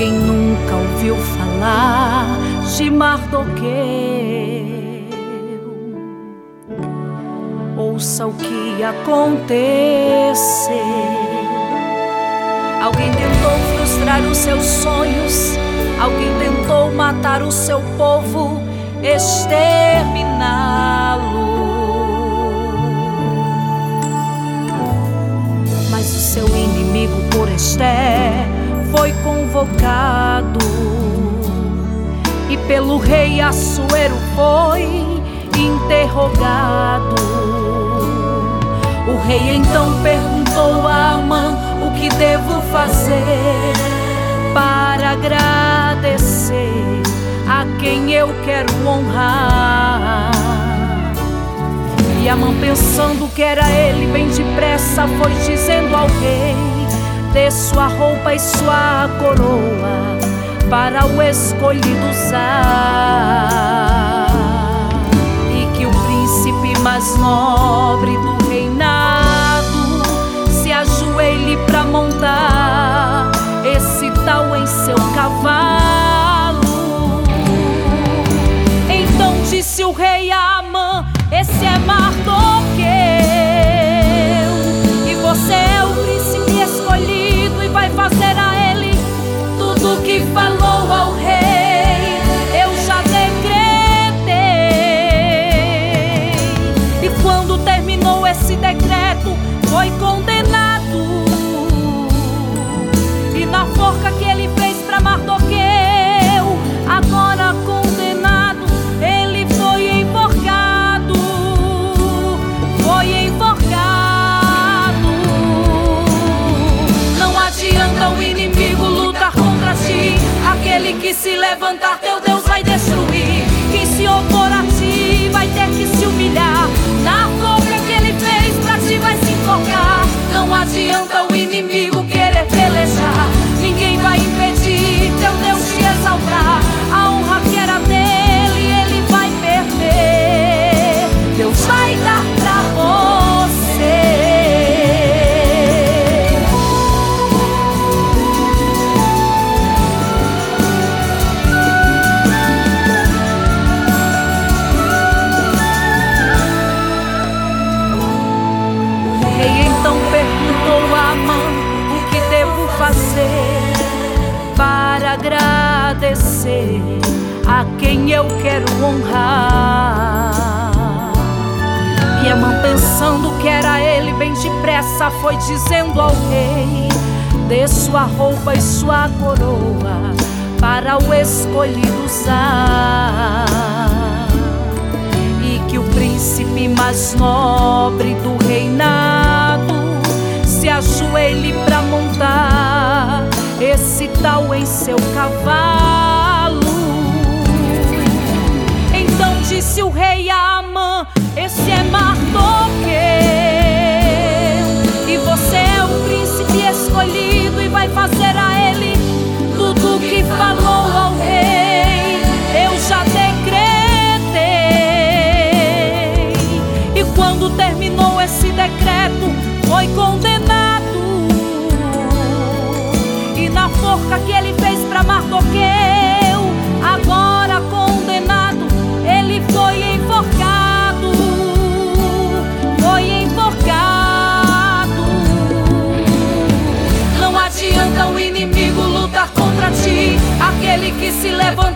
Quem nunca ouviu falar de Mardoqueu, ouça o que aconteceu. Alguém tentou frustrar os seus sonhos, alguém tentou matar o seu povo, exterminá-lo. Mas o seu inimigo por Ester foi convocado e pelo rei Assuero foi interrogado. O rei então perguntou a Amã: o que devo fazer para agradecer a quem eu quero honrar? E Amã, pensando que era ele, bem depressa foi dizendo ao rei: dê sua roupa e sua coroa para o escolhido usar, e que o príncipe mais nobre do reinado se ajoelhe para montar esse tal em seu cavalo. Então disse o rei a Amã: esse é Mardoqueu, e você é o príncipe escolhido e vai fazer a ele tudo o que falou ao rei. Eu já decretei. E quando terminou esse decreto, foi condenado. E na forca que ele fez para Mardoqueu, agora condenado, ele foi enforcado. Foi enforcado. Não adianta o inimigo lutar contra ti, aquele que se levantar teu Deus vai destruir. Quem se opor a ti vai ter que se humilhar. Na forca que ele fez pra ti vai se enforcar. Não adianta o inimigo querer pelejar, ninguém vai impedir teu Deus te exaltar. A honra que era dele, ele vai perder. Deus vai dar pra você. O rei então perguntou a Amã: o que devo fazer para agradecer a quem eu quero honrar? E Amã, pensando que era ele, bem depressa foi dizendo ao rei: dê sua roupa e sua coroa para o escolhido usar, e que o príncipe mais nobre do reinado se ajoelhe para montar esse tal em seu cavalo. Então disse o rei a Amã: esse é Mardoqueu, e você é o príncipe escolhido e vai fazer a ele tudo o que falou ao rei. Eu já decretei. E quando terminou esse decreto, foi condenado. E na forca que ele fez para Mardoqueu, agora condenado, ele foi enforcado. Foi enforcado. Não adianta o inimigo lutar contra ti, aquele que se levanta